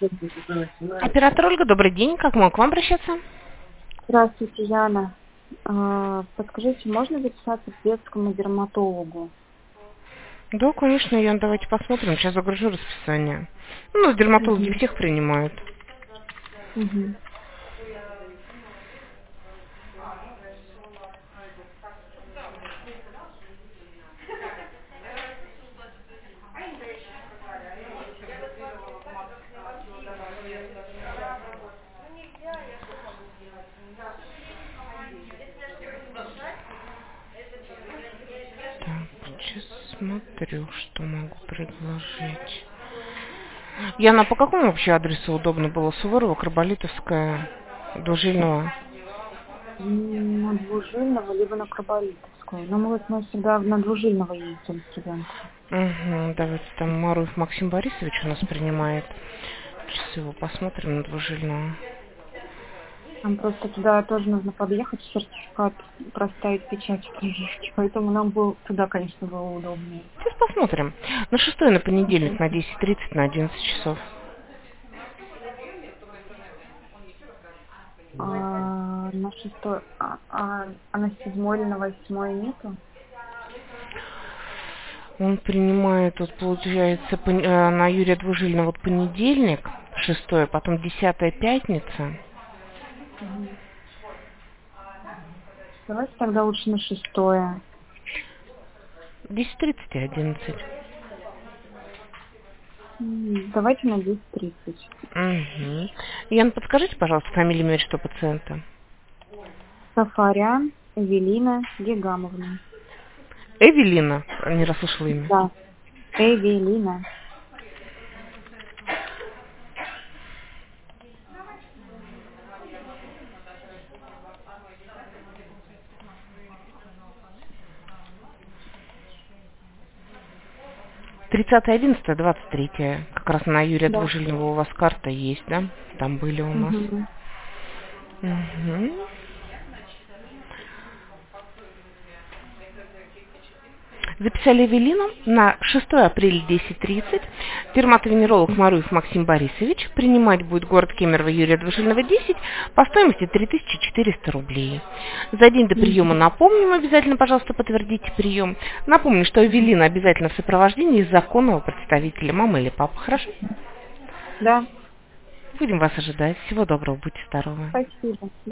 Оператор Ольга, добрый день. Как могу к вам обращаться? Здравствуйте, Яна. Подскажите, можно записаться к детскому дерматологу? Да, конечно, Ян, давайте посмотрим. Сейчас загружу расписание. Ну, дерматологи Угу. всех принимают. Угу. Так, сейчас смотрю, что могу предложить. Яна, по какому вообще адресу удобно было? Суворова, Карболитовская, Двужильного? На Двужильного, либо на Карболитовскую. Но мы всегда на Двужильного ездим с ребенком. Угу, давайте там Маруев Максим Борисович у нас принимает. Сейчас его посмотрим на Двужильного. Нам просто туда тоже нужно подъехать, сертификат проставить, печать привезти. Поэтому нам было туда, конечно, было удобнее. Сейчас посмотрим. На 6 на понедельник на 10:30 на 11 часов. На 6, на 7 или на 8 нету? Он принимает, вот получается, на Юрия Двужильного вот понедельник, 6, потом 10 пятница. Угу. Давайте тогда лучше на 6. 10:30 и 11. Давайте на 10:30. Угу. Ян, подскажите, пожалуйста, фамилию, имя, что пациента? Сафарян Эвелина Гегамовна. Эвелина, не расслышала имя. Да, Эвелина. Тридцатое 11 23. Как раз на Юрия Да. Двужильного у вас карта есть, да? Там были у нас. Угу. Угу. Записали Эвелину на 6 апреля 10:30. Дерматовенеролог Маруев Максим Борисович. Принимать будет город Кемерово, Юрия Двужильного, 10 по стоимости 3400 рублей. За день до приема напомним, обязательно, пожалуйста, подтвердите прием. Напомню, что Эвелина обязательно в сопровождении законного представителя, мамы или папы. Хорошо? Да, Будем вас ожидать. Всего доброго, будьте здоровы. спасибо.